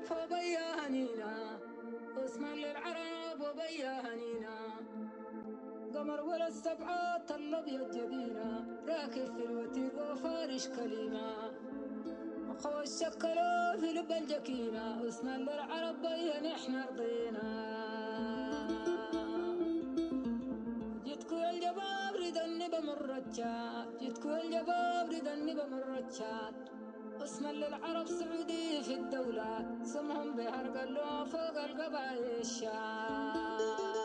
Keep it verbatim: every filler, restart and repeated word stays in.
فوبيا هنينا اسمع للعرب وبيا هنينا قمر ولا السبعات الابيض جبينا راكب في الوتير وفارش كلمة أخوة الشكلوا في لب الجكينة اسمع للعرب بيا نحن رضينا جيتكو يا الجباب ردني بمرتشات جيتكو يا الجباب ردني بمرتشات اسم للعرب سعودي في الدولة سمهم بحرق اللون فوق القبائل الشام